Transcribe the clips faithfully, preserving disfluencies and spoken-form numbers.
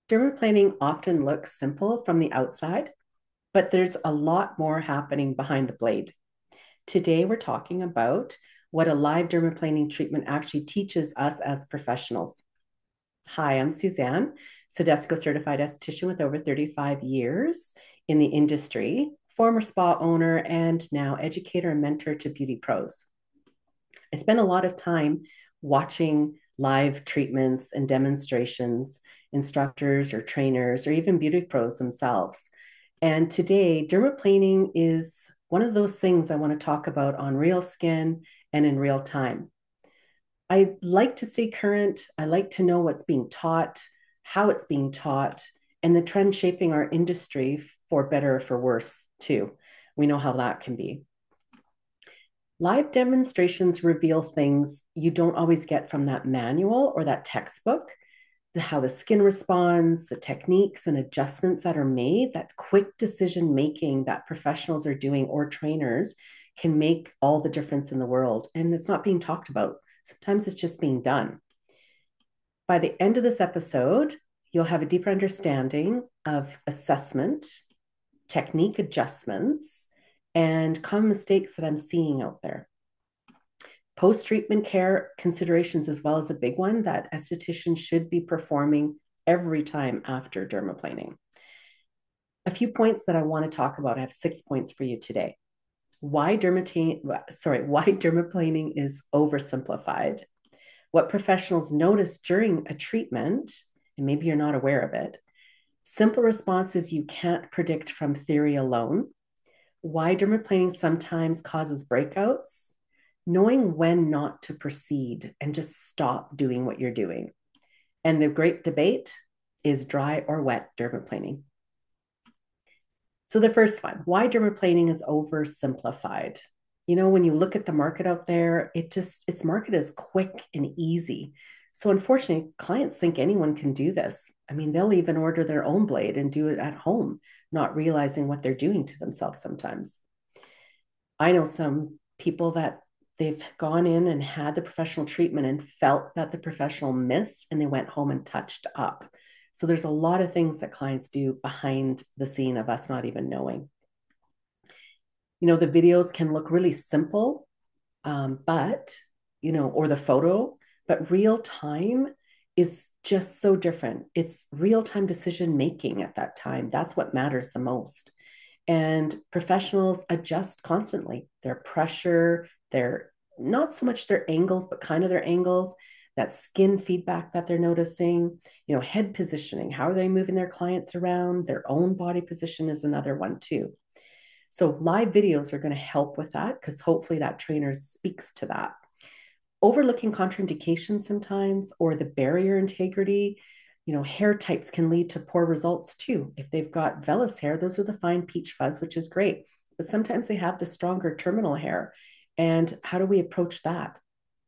Dermaplaning often looks simple from the outside, but there's a lot more happening behind the blade. Today, we're talking about what a live dermaplaning treatment actually teaches us as professionals. Hi, I'm Suzanne, Sedesco certified esthetician with over thirty-five years in the industry, former spa owner, and now educator and mentor to beauty pros. I spend a lot of time watching live treatments and demonstrations, instructors or trainers, or even beauty pros themselves. And today, dermaplaning is one of those things I want to talk about on real skin and in real time. I like to stay current. I like to know what's being taught, how it's being taught, and the trend shaping our industry for better or for worse, too. We know how that can be. Live demonstrations reveal things you don't always get from that manual or that textbook. The, how the skin responds, the techniques and adjustments that are made, that quick decision making that professionals are doing or trainers can make all the difference in the world. And it's not being talked about. Sometimes it's just being done. By the end of this episode, you'll have a deeper understanding of assessment, technique adjustments, and common mistakes that I'm seeing out there. Post-treatment care considerations as well as a big one that estheticians should be performing every time after dermaplaning. A few points that I want to talk about. I have six points for you today. Why dermaplaning, sorry, why dermaplaning is oversimplified. What professionals notice during a treatment, and maybe you're not aware of it. Simple responses you can't predict from theory alone. Why dermaplaning sometimes causes breakouts. Knowing when not to proceed and just stop doing what you're doing. And the great debate is dry or wet dermaplaning. So the first one, why dermaplaning is oversimplified. You know, when you look at the market out there, it just, it's marketed as quick and easy. So unfortunately, clients think anyone can do this. I mean, they'll even order their own blade and do it at home, not realizing what they're doing to themselves sometimes. I know some people that they've gone in and had the professional treatment and felt that the professional missed and they went home and touched up. So there's a lot of things that clients do behind the scene of us not even knowing. You know, the videos can look really simple, um, but, you know, or the photo, but real time is just so different. It's real time decision making at that time. That's what matters the most. And professionals adjust constantly their pressure, their not so much their angles, but kind of their angles, that skin feedback that they're noticing, you know, head positioning, how are they moving their clients around, their own body position is another one too. So live videos are going to help with that because hopefully that trainer speaks to that. Overlooking contraindications sometimes or the barrier integrity, you know, hair types can lead to poor results too. If they've got vellus hair, those are the fine peach fuzz, which is great. But sometimes they have the stronger terminal hair. And how do we approach that?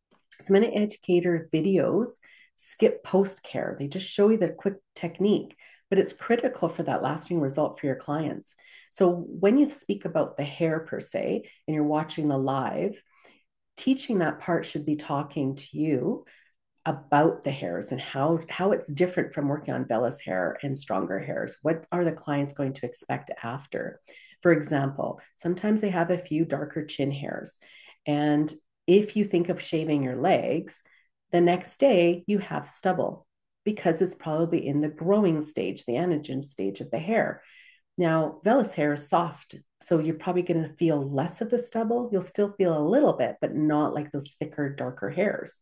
So many educator videos skip post care. They just show you the quick technique, but it's critical for that lasting result for your clients. So when you speak about the hair per se, and you're watching the live, teaching that part should be talking to you about the hairs and how how it's different from working on vellus hair and stronger hairs. What are the clients going to expect after? For example, sometimes they have a few darker chin hairs. And if you think of shaving your legs, the next day you have stubble because it's probably in the growing stage, the anagen stage of the hair. Now, vellus hair is soft, so you're probably going to feel less of the stubble. You'll still feel a little bit, but not like those thicker, darker hairs.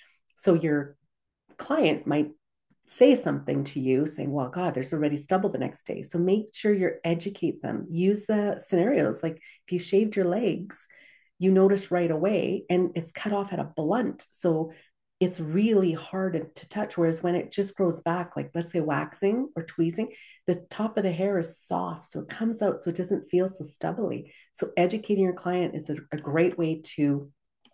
So your client might say something to you saying, well, God, there's already stubble the next day. So make sure you educate them. Use the scenarios. Like if you shaved your legs, you notice right away and it's cut off at a blunt. So it's really hard to touch. Whereas when it just grows back, like let's say waxing or tweezing, the top of the hair is soft. So it comes out so it doesn't feel so stubbly. So educating your client is a, a great way to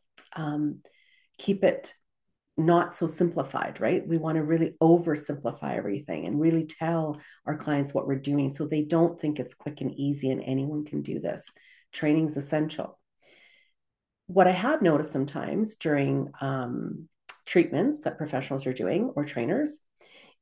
um, keep it not so simplified, right? We want to really oversimplify everything and really tell our clients what we're doing so they don't think it's quick and easy and anyone can do this. Training is essential. What I have noticed sometimes during um, treatments that professionals are doing or trainers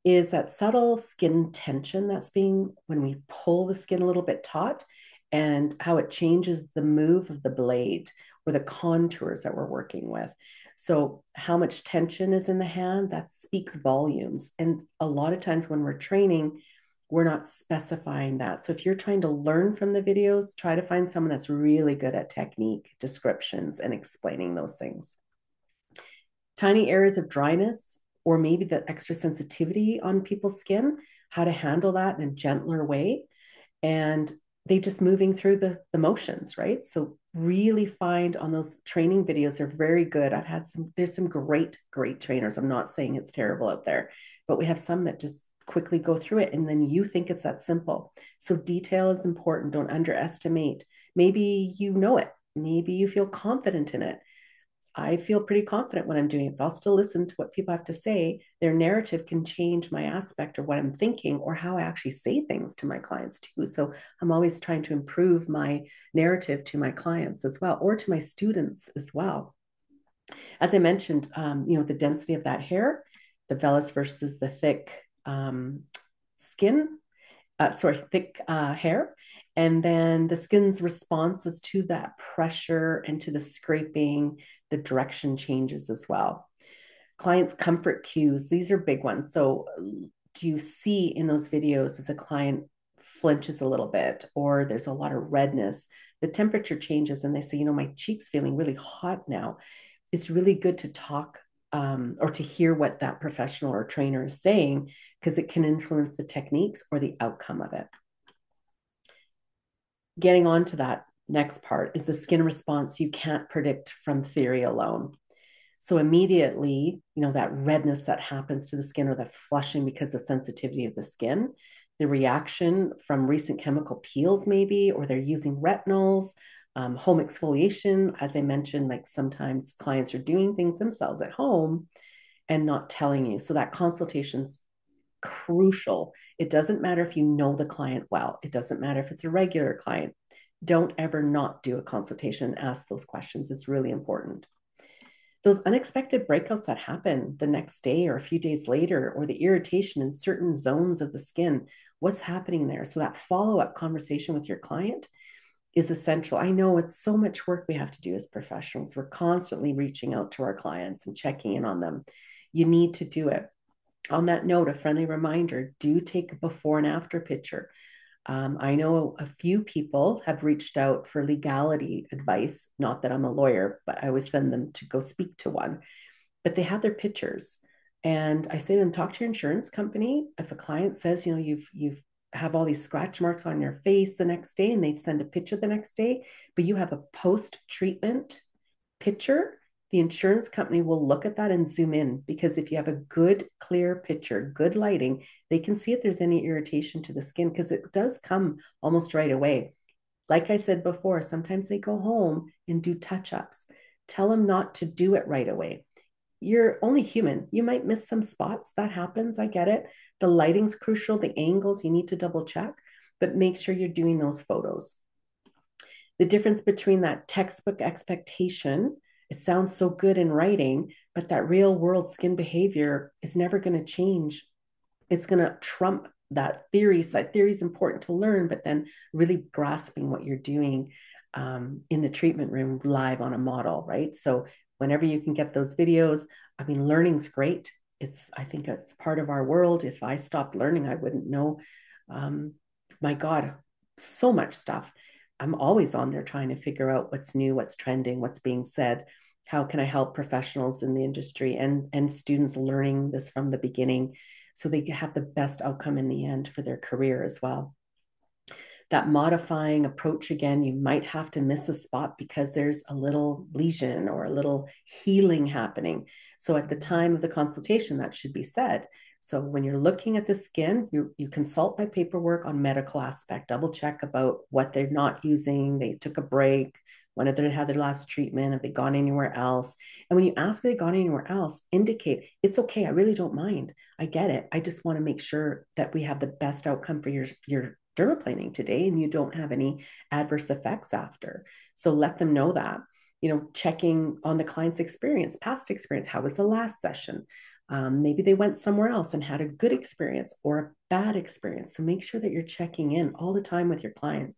is that subtle skin tension that's being when we pull the skin a little bit taut, and how it changes the move of the blade or the contours that we're working with. So, how much tension is in the hand, that speaks volumes. And a lot of times when we're training, we're not specifying that. So, if you're trying to learn from the videos, try to find someone that's really good at technique, descriptions, and explaining those things. Tiny areas of dryness, or maybe the extra sensitivity on people's skin, how to handle that in a gentler way. And they just moving through the, the motions, right? So really find on those training videos, they're very good. I've had some, there's some great, great trainers. I'm not saying it's terrible out there, but we have some that just quickly go through it. And then you think it's that simple. So detail is important. Don't underestimate. Maybe you know it. Maybe you feel confident in it. I feel pretty confident when I'm doing it, but I'll still listen to what people have to say. Their narrative can change my aspect or what I'm thinking or how I actually say things to my clients too. So I'm always trying to improve my narrative to my clients as well, or to my students as well. As I mentioned, um, you know, the density of that hair, the vellus versus the thick um, skin, uh, sorry, thick uh, hair. And then the skin's responses to that pressure and to the scraping, the direction changes as well. Clients' comfort cues, these are big ones. So, do you see in those videos if the client flinches a little bit or there's a lot of redness, the temperature changes and they say, you know, my cheek's feeling really hot now. It's really good to talk um, or to hear what that professional or trainer is saying, because it can influence the techniques or the outcome of it. Getting on to that next part is the skin response you can't predict from theory alone. So immediately, you know, that redness that happens to the skin or the flushing because of the sensitivity of the skin, the reaction from recent chemical peels maybe, or they're using retinols, um, home exfoliation. As I mentioned, like sometimes clients are doing things themselves at home and not telling you. So that consultation's crucial. It doesn't matter if you know the client well. It doesn't matter if it's a regular client. Don't ever not do a consultation and ask those questions. It's really important. Those unexpected breakouts that happen the next day or a few days later, or the irritation in certain zones of the skin, what's happening there? So that follow-up conversation with your client is essential. I know it's so much work we have to do as professionals. We're constantly reaching out to our clients and checking in on them. You need to do it. On that note, a friendly reminder, do take a before and after picture. Um, I know a few people have reached out for legality advice. Not that I'm a lawyer, but I always send them to go speak to one. But they have their pictures, and I say to them, talk to your insurance company. If a client says, you know, you've you've have all these scratch marks on your face the next day, and they send a picture the next day, but you have a post treatment picture, the insurance company will look at that and zoom in, because if you have a good, clear picture, good lighting, they can see if there's any irritation to the skin, because it does come almost right away. Like I said before, sometimes they go home and do touch ups. Tell them not to do it right away. You're only human. You might miss some spots. That happens. I get it. The lighting's crucial, the angles, you need to double check, but make sure you're doing those photos. The difference between that textbook expectation, it sounds so good in writing, but that real world skin behavior is never going to change. It's going to trump that theory. So that theory is important to learn, but then really grasping what you're doing um, in the treatment room live on a model, right? So whenever you can get those videos, I mean, learning's great. It's, I think it's part of our world. If I stopped learning, I wouldn't know. Um, my God, so much stuff. I'm always on there trying to figure out what's new, what's trending, what's being said. How can I help professionals in the industry and, and students learning this from the beginning so they have the best outcome in the end for their career as well? That modifying approach, again, you might have to miss a spot because there's a little lesion or a little healing happening. So at the time of the consultation, that should be said. So when you're looking at the skin, you, you consult by paperwork on medical aspect, double check about what they're not using. They took a break. When have they had their last treatment? Have they gone anywhere else? And when you ask if they've gone anywhere else, indicate it's okay. I really don't mind. I get it. I just want to make sure that we have the best outcome for your, your dermaplaning today and you don't have any adverse effects after. So let them know that. You know, checking on the client's experience, past experience. How was the last session? Um, maybe they went somewhere else and had a good experience or a bad experience. So make sure that you're checking in all the time with your clients.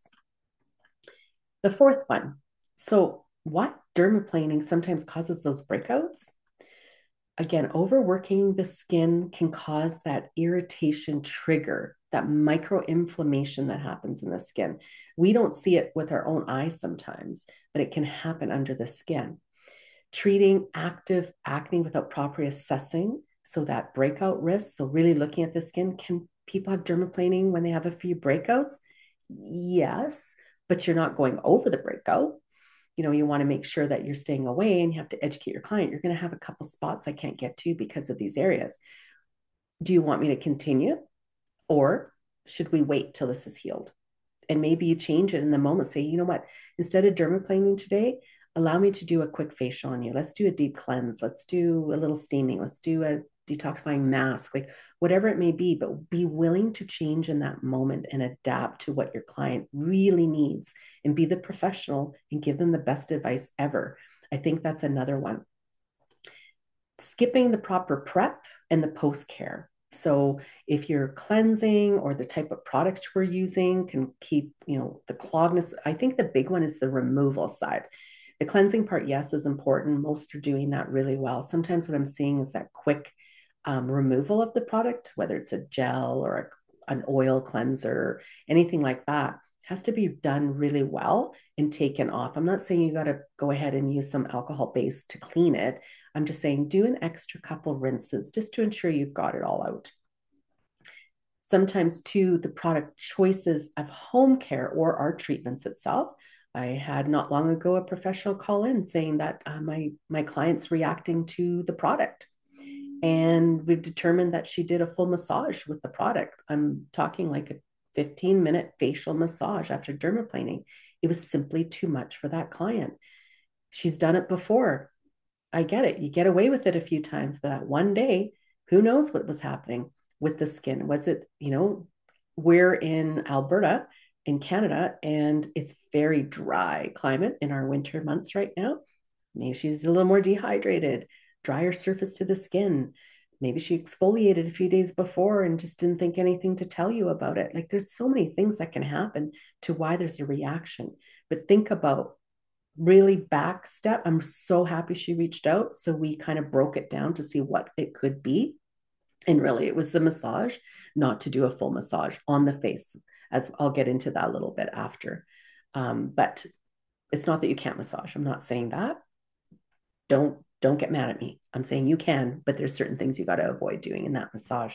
The fourth one. So, what dermaplaning sometimes causes those breakouts? Again, overworking the skin can cause that irritation trigger, that micro-inflammation that happens in the skin. We don't see it with our own eyes sometimes, but it can happen under the skin. Treating active acne without properly assessing, so that breakout risk, so really looking at the skin, can people have dermaplaning when they have a few breakouts? Yes, but you're not going over the breakout. You know, you want to make sure that you're staying away, and you have to educate your client. You're going to have a couple spots I can't get to because of these areas. Do you want me to continue, or should we wait till this is healed? And maybe you change it in the moment. Say, you know what, instead of dermaplaning today, allow me to do a quick facial on you. Let's do a deep cleanse. Let's do a little steaming. Let's do a detoxifying mask, like whatever it may be, but be willing to change in that moment and adapt to what your client really needs, and be the professional and give them the best advice ever. I think that's another one. Skipping the proper prep and the post care. So if you're cleansing, or the type of products we're using can keep, you know, the clogness. I think the big one is the removal side. The cleansing part, yes, is important. Most are doing that really well. Sometimes what I'm seeing is that quick um, removal of the product, whether it's a gel or a, an oil cleanser, anything like that, has to be done really well and taken off. I'm not saying you got to go ahead and use some alcohol base to clean it. I'm just saying do an extra couple rinses just to ensure you've got it all out. Sometimes, too, the product choices of home care or our treatments itself. I had not long ago a professional call in saying that uh, my my client's reacting to the product, and we've determined that she did a full massage with the product. I'm talking like a fifteen minute facial massage after dermaplaning. It was simply too much for that client. She's done it before. I get it. You get away with it a few times, but that one day, who knows what was happening with the skin? Was it, you know, we're in Alberta in Canada, and it's very dry climate in our winter months right now. Maybe she's a little more dehydrated, drier surface to the skin. Maybe she exfoliated a few days before and just didn't think anything to tell you about it. Like there's so many things that can happen to why there's a reaction. But think about really back step. I'm so happy she reached out. So we kind of broke it down to see what it could be. And really, it was the massage, not to do a full massage on the face, as I'll get into that a little bit after. Um, but it's not that you can't massage. I'm not saying that. Don't don't get mad at me. I'm saying you can, but there's certain things you got to avoid doing in that massage.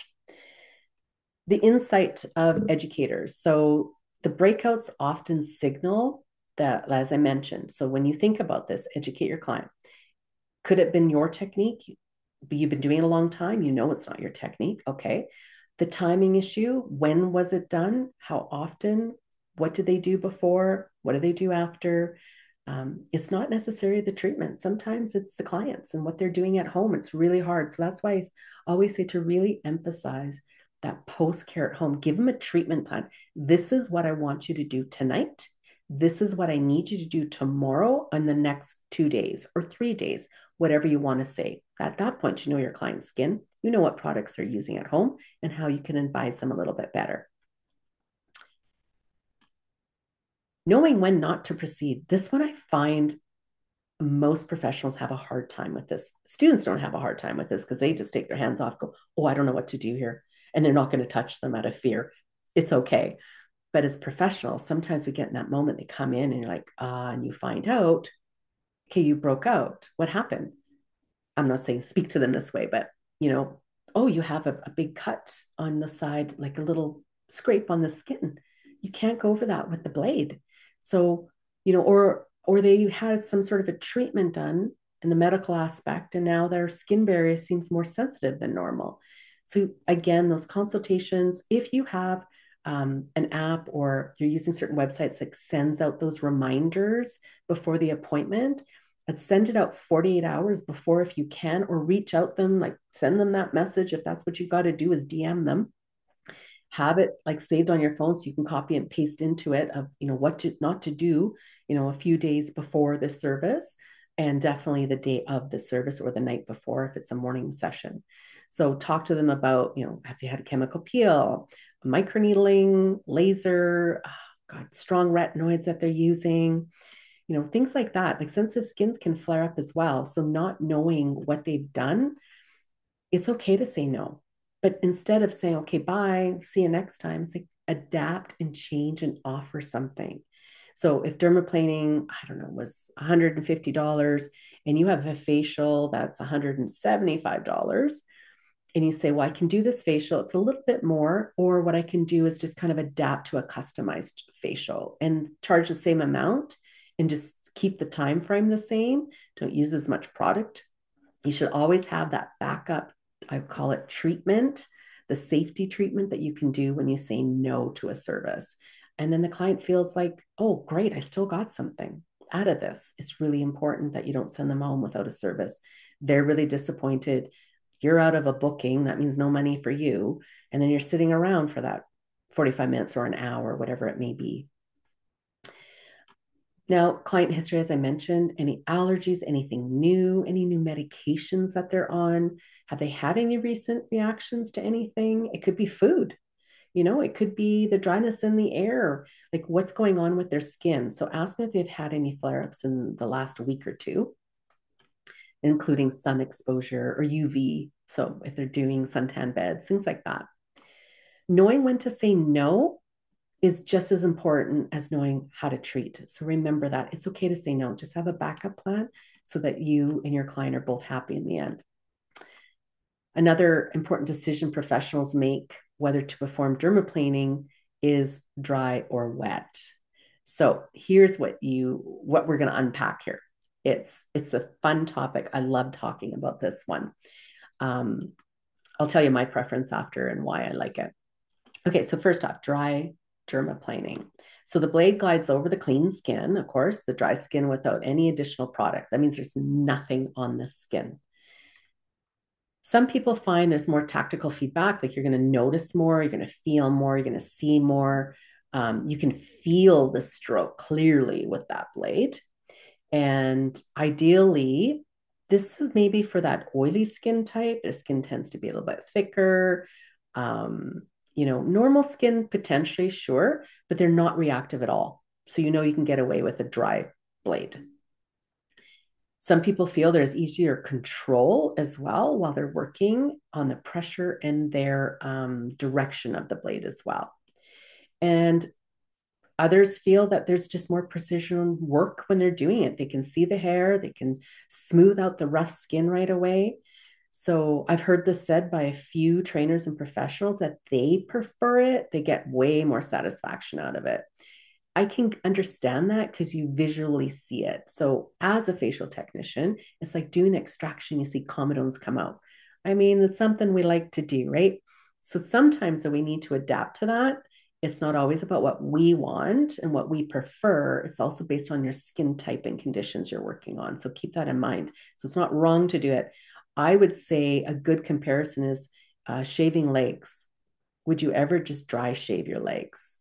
The insight of educators. So the breakouts often signal that, as I mentioned, so when you think about this, educate your client. Could it have been your technique? You've been doing it a long time. You know it's not your technique. Okay. The timing issue. When was it done? How often? What did they do before? What do they do after? Um, it's not necessarily the treatment. Sometimes it's the clients and what they're doing at home. It's really hard. So that's why I always say to really emphasize that post care at home. Give them a treatment plan. This is what I want you to do tonight. This is what I need you to do tomorrow and the next two days or three days, whatever you want to say. At that point, you know your client's skin, you know what products they're using at home, and how you can advise them a little bit better. Knowing when not to proceed. This one I find most professionals have a hard time with this. Students don't have a hard time with this because they just take their hands off, go, oh, I don't know what to do here. And they're not going to touch them out of fear. It's okay. But as professionals, sometimes we get in that moment, they come in and you're like, ah, and you find out, okay, you broke out. What happened? I'm not saying speak to them this way, but you know, oh, you have a, a big cut on the side, like a little scrape on the skin. You can't go over that with the blade. So, you know, or or they had some sort of a treatment done in the medical aspect, and now their skin barrier seems more sensitive than normal. So again, those consultations, if you have um, an app or you're using certain websites that sends out those reminders before the appointment, and send it out forty-eight hours before if you can, or reach out them, like send them that message. If that's what you got to do is D M them, have it like saved on your phone so you can copy and paste into it of, you know, what to not to do, you know, a few days before the service, and definitely the day of the service or the night before if it's a morning session. So talk to them about, you know, have they had a chemical peel, microneedling, laser, oh, God, strong retinoids that they're using, you know, things like that. Like sensitive skins can flare up as well. So not knowing what they've done, it's okay to say no. But instead of saying, okay, bye, see you next time, it's like adapt and change and offer something. So if dermaplaning, I don't know, was one hundred fifty dollars and you have a facial that's one hundred seventy-five dollars, and you say, well, I can do this facial, it's a little bit more, or what I can do is just kind of adapt to a customized facial and charge the same amount and just keep the time frame the same. Don't use as much product. You should always have that backup, I call it treatment, the safety treatment that you can do when you say no to a service. And then the client feels like, oh, great, I still got something out of this. It's really important that you don't send them home without a service. They're really disappointed. You're out of a booking. That means no money for you. And then you're sitting around for that forty-five minutes or an hour, whatever it may be. Now, client history, as I mentioned, any allergies, anything new, any new medications that they're on? Have they had any recent reactions to anything? It could be food, you know, it could be the dryness in the air, like what's going on with their skin. So ask them if they've had any flare ups in the last week or two, including sun exposure or U V. So if they're doing suntan beds, things like that. Knowing when to say no is just as important as knowing how to treat. So remember that it's okay to say no. Just have a backup plan so that you and your client are both happy in the end. Another important decision professionals make whether to perform dermaplaning is dry or wet. So here's what you what we're going to unpack here. It's it's a fun topic. I love talking about this one. Um, I'll tell you my preference after and why I like it. Okay, so first off, dry dermaplaning. So the blade glides over the clean skin, of course, the dry skin without any additional product. That means there's nothing on the skin. Some people find there's more tactical feedback, like you're going to notice more, you're going to feel more, you're going to see more. Um, you can feel the stroke clearly with that blade. And ideally, this is maybe for that oily skin type. Their skin tends to be a little bit thicker. Um, you know, normal skin potentially, sure, but they're not reactive at all. So you know you can get away with a dry blade. Some people feel there's easier control as well while they're working on the pressure and their um, direction of the blade as well. And others feel that there's just more precision work when they're doing it. They can see the hair, they can smooth out the rough skin right away. So I've heard this said by a few trainers and professionals that they prefer it. They get way more satisfaction out of it. I can understand that because you visually see it. So as a facial technician, it's like doing extraction. You see comedones come out. I mean, it's something we like to do, right? So sometimes we need to adapt to that. It's not always about what we want and what we prefer. It's also based on your skin type and conditions you're working on. So keep that in mind. So it's not wrong to do it. I would say a good comparison is uh, shaving legs. Would you ever just dry shave your legs?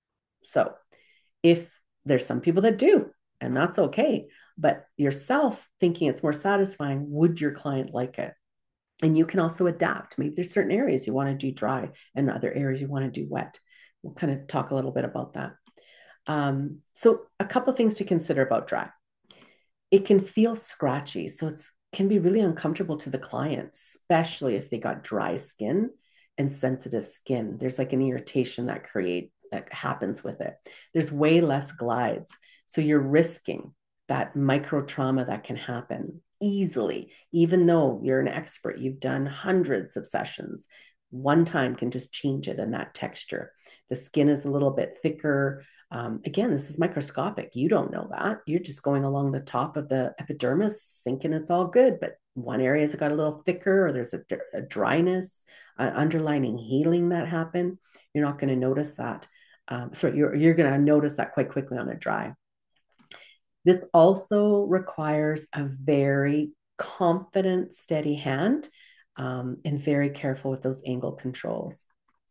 So if there's some people that do, and that's okay, but yourself thinking it's more satisfying, would your client like it? And you can also adapt. Maybe there's certain areas you want to do dry and other areas you want to do wet. We'll kind of talk a little bit about that. Um, so a couple things to consider about dry. It can feel scratchy, so it can be really uncomfortable to the client, especially if they got dry skin and sensitive skin. There's like an irritation that create that happens with it. There's way less glides, so you're risking that micro trauma that can happen easily, even though you're an expert. You've done hundreds of sessions. One time can just change it in that texture. The skin is a little bit thicker. Um, again, this is microscopic. You don't know that. You're just going along the top of the epidermis, thinking it's all good, but one area has got a little thicker, or there's a, a dryness, uh, underlining healing that happened. You're not going to notice that. Um, sorry, you're you're going to notice that quite quickly on a dry. This also requires a very confident, steady hand, um, and very careful with those angle controls.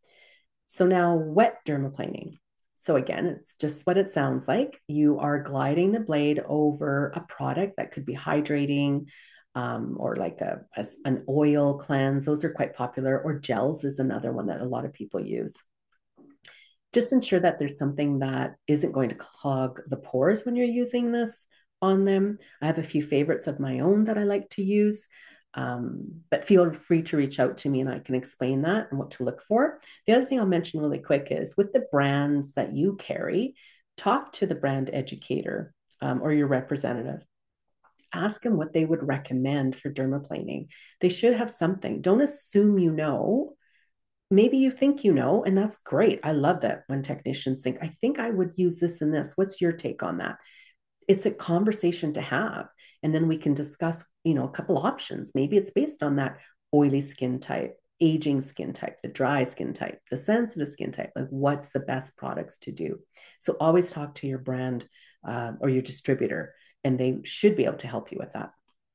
So now wet dermaplaning. So again, it's just what it sounds like. You are gliding the blade over a product that could be hydrating, um, or like a, a an oil cleanse. Those are quite popular. Or gels is another one that a lot of people use. Just ensure that there's something that isn't going to clog the pores when you're using this on them. I have a few favorites of my own that I like to use, um, but feel free to reach out to me and I can explain that and what to look for. The other thing I'll mention really quick is with the brands that you carry, talk to the brand educator um, or your representative. Ask them what they would recommend for dermaplaning. They should have something. Don't assume you know. Maybe you think you know, and that's great. I love that when technicians think, I think I would use this and this. What's your take on that? It's a conversation to have. And then we can discuss, you know, a couple options. Maybe it's based on that oily skin type, aging skin type, the dry skin type, the sensitive skin type. Like, what's the best products to do? So always talk to your brand uh, or your distributor, and they should be able to help you with that.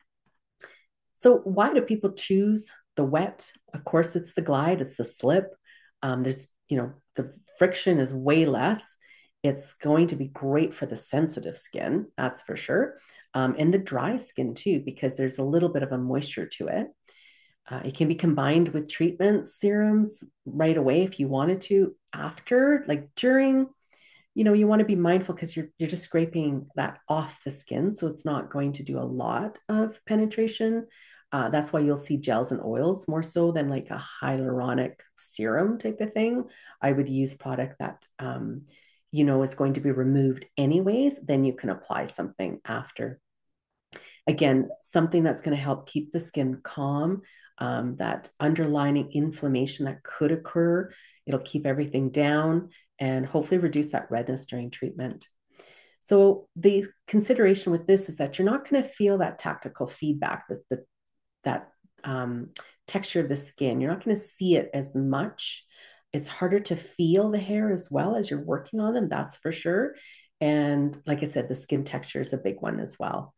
So why do people choose the wet? Of course, it's the glide, it's the slip. Um, there's, you know, the friction is way less. It's going to be great for the sensitive skin, that's for sure. Um, and the dry skin too, because there's a little bit of a moisture to it. Uh, it can be combined with treatment serums right away if you wanted to. After, like during, you know, you want to be mindful because you're you're just scraping that off the skin, so it's not going to do a lot of penetration. Uh, that's why you'll see gels and oils more so than like a hyaluronic serum type of thing. I would use product that um, you know is going to be removed anyways. Then you can apply something after. Again, something that's going to help keep the skin calm. Um, that underlying inflammation that could occur, it'll keep everything down and hopefully reduce that redness during treatment. So the consideration with this is that you're not going to feel that tactile feedback, the, the that um, texture of the skin. You're not going to see it as much. It's harder to feel the hair as well as you're working on them, that's for sure. And like I said, the skin texture is a big one as well.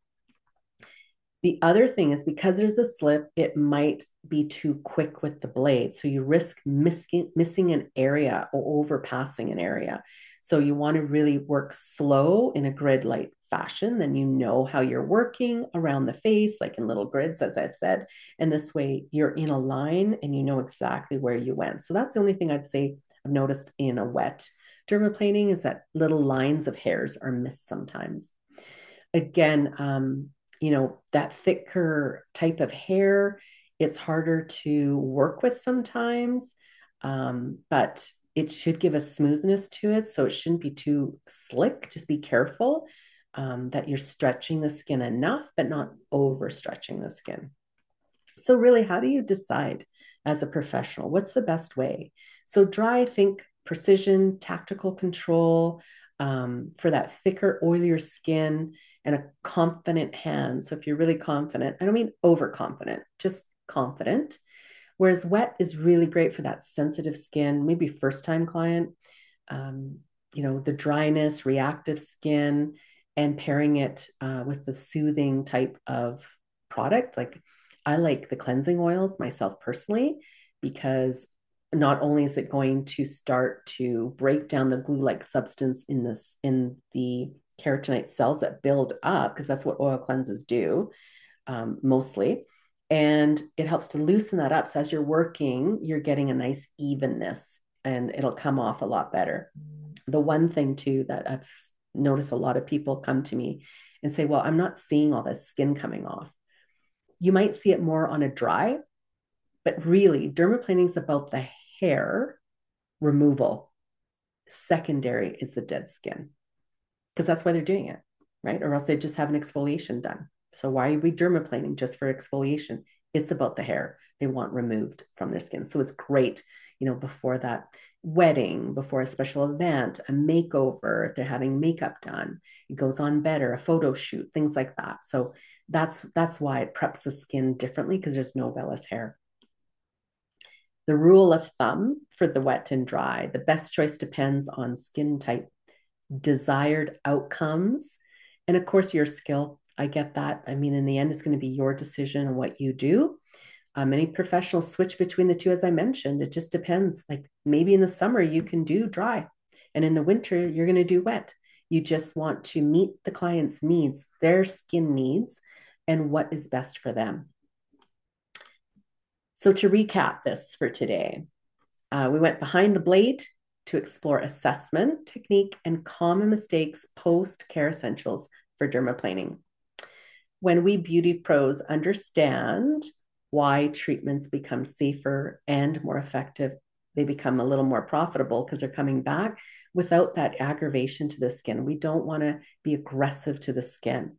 The other thing is because there's a slip, it might be too quick with the blade. So you risk missing, missing an area or overpassing an area. So you want to really work slow in a grid light fashion. Then you know how you're working around the face, like in little grids, as I've said. And this way you're in a line and you know exactly where you went. So that's the only thing I'd say I've noticed in a wet dermaplaning is that little lines of hairs are missed sometimes. Again, um, you know, that thicker type of hair, it's harder to work with sometimes, um, but it should give a smoothness to it. So it shouldn't be too slick. Just be careful um, that you're stretching the skin enough, but not overstretching the skin. So, really, how do you decide as a professional? What's the best way? So, dry, think precision, tactical control um, for that thicker, oilier skin and a confident hand. So, if you're really confident, I don't mean overconfident, just confident. Whereas wet is really great for that sensitive skin, maybe first time client, um, you know, the dryness, reactive skin, and pairing it uh, with the soothing type of product. Like I like the cleansing oils myself personally, because not only is it going to start to break down the glue-like substance in this in the keratinite cells that build up, because that's what oil cleanses do um, mostly. And it helps to loosen that up. So as you're working, you're getting a nice evenness and it'll come off a lot better. The one thing too that I've noticed a lot of people come to me and say, well, I'm not seeing all this skin coming off. You might see it more on a dry, but really dermaplaning is about the hair removal. Secondary is the dead skin because that's why they're doing it, right? Or else they just have an exfoliation done. So why are we dermaplaning just for exfoliation? It's about the hair they want removed from their skin. So it's great, you know, before that wedding, before a special event, a makeover, if they're having makeup done, it goes on better, a photo shoot, things like that. So that's that's why it preps the skin differently because there's no vellus hair. The rule of thumb for the wet and dry, the best choice depends on skin type, desired outcomes, and of course your skill. I get that. I mean, in the end, it's going to be your decision on what you do. Uh, many professionals switch between the two, as I mentioned. It just depends. Like maybe in the summer you can do dry, and in the winter you're going to do wet. You just want to meet the client's needs, their skin needs, and what is best for them. So to recap this for today, uh, we went behind the blade to explore assessment, technique, and common mistakes post-care essentials for dermaplaning. When we beauty pros understand why treatments become safer and more effective, they become a little more profitable because they're coming back without that aggravation to the skin. We don't want to be aggressive to the skin.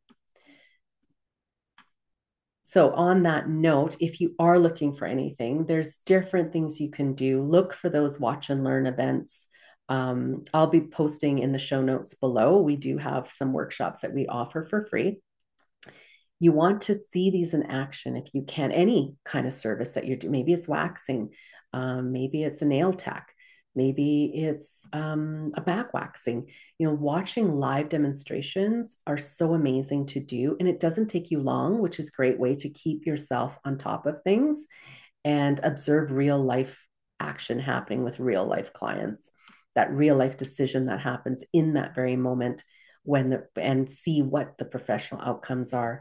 So on that note, if you are looking for anything, there's different things you can do. Look for those watch and learn events. Um, I'll be posting in the show notes below. We do have some workshops that we offer for free. You want to see these in action if you can, any kind of service that you're doing. Maybe it's waxing, um, maybe it's a nail tack, maybe it's um, a back waxing. You know, watching live demonstrations are so amazing to do, and it doesn't take you long, which is a great way to keep yourself on top of things and observe real life action happening with real life clients, that real life decision that happens in that very moment when the, and see what the professional outcomes are.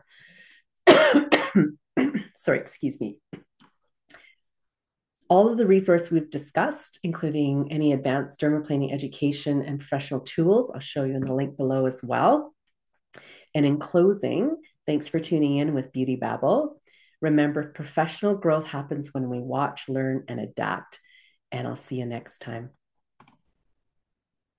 Sorry, excuse me. All of the resources we've discussed, including any advanced dermaplaning education and professional tools, I'll show you in the link below as well. And in closing, thanks for tuning in with Beauty Babble. Remember, professional growth happens when we watch, learn, and adapt. And I'll see you next time.